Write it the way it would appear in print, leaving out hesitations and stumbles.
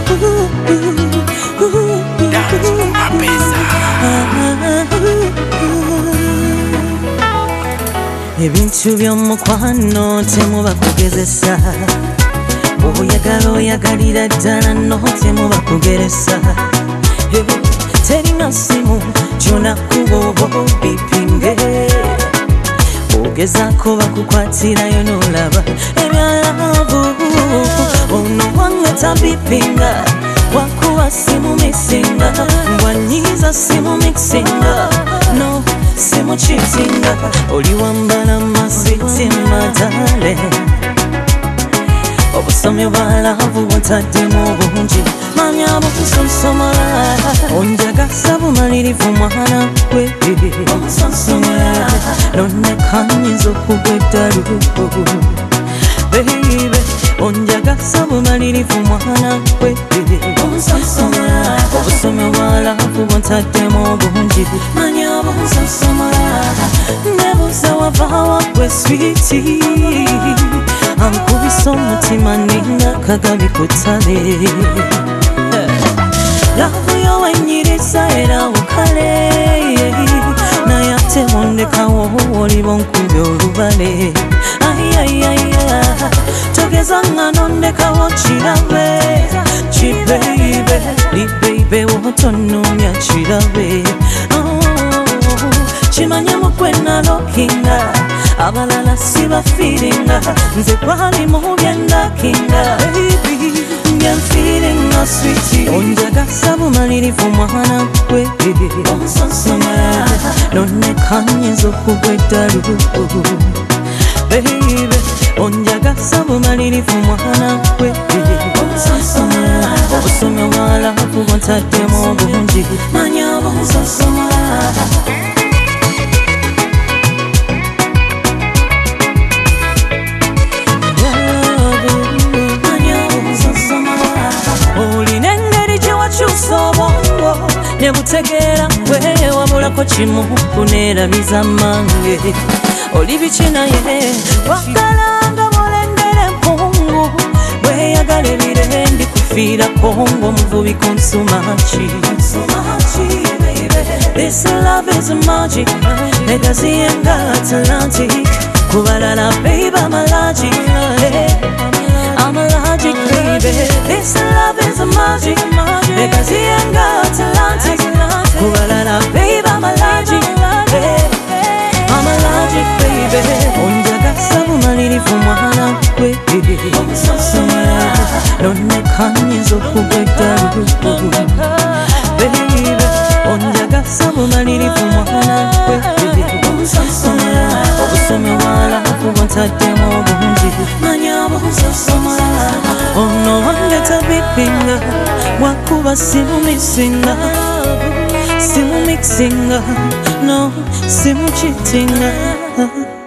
Ebintu by'omukwano temuba kugezesa, oyagalira ddala no temuba kugeresa. Terina simu gy'onakuba oba bipinge, ogezaako bakukwatirayo n'olaba ebyalavu. Ono wange tabipinga, wakuba simu mixinga, wanyiza simu mixinga, no simu cheatinga. Oli wambala maswiti madale, obusomyo bwa laavu bwotaddemu obungi, manya bukusonsomola. Onjagasa bumalirivu mwana gwe, obusonsomola nonnekanyiza okugwa eddalu. Baby, onjagasa bumalirivu mwana gwe, obusonsomola. Obusomyo bwa laavu bwotaddemu obungi, manya bukusonsomola. Nebuuza wava gwe switi, ankubisa omutima ninga kagabi ku ttale. Laavu yo wenyiriza era okale, naye ate ondekawo oli bonkubye olubale. Ayayaya, togeza nga nondekawo kirabe, kibeibe libeibe wotonumya kirabe. Kimanye mukwe nalokinga, abalala sibafiringa, nze kwali mu byendakinga. Baby, I'm feeling no sweetie. Onjagasa bumalirivu mwana gwe, obusonsomola nonnekanyiza okugwa eddalu. Baby, onjagasa bumalirivu mwana gwe, obusonsomola. Obusomyo bwa laavu bwotaddemu obungi, manya bukusonsomola. Nebutegeera gwe wabulako kimu kuneerabiza mange. Oli biki naye wagalanga mulendera empungu, bweyagala ebire ndikufiirako ng'omuvubi ku nsumaki. This love is magic, egaziyenga Atlantic. Kubalala babe I'm allergic, I'm allergic baby. This love is magic, egaziyenga Atlantic. Kubalala babe I'm allergic, I'm allergic baby. Onjagasa bumalirivu mwana gwe, obusonsomola nonnekanyiza okugwa eddalu. Baby, onjagasa bumalirivu mwana gwe, obusonsomola. Obusomyo bwa laavu bwotaddemu obungi, manya bukusonsomola. Ono wange tabipinga, wakuba simu mixinga, simu mixinga, no simu cheatinga.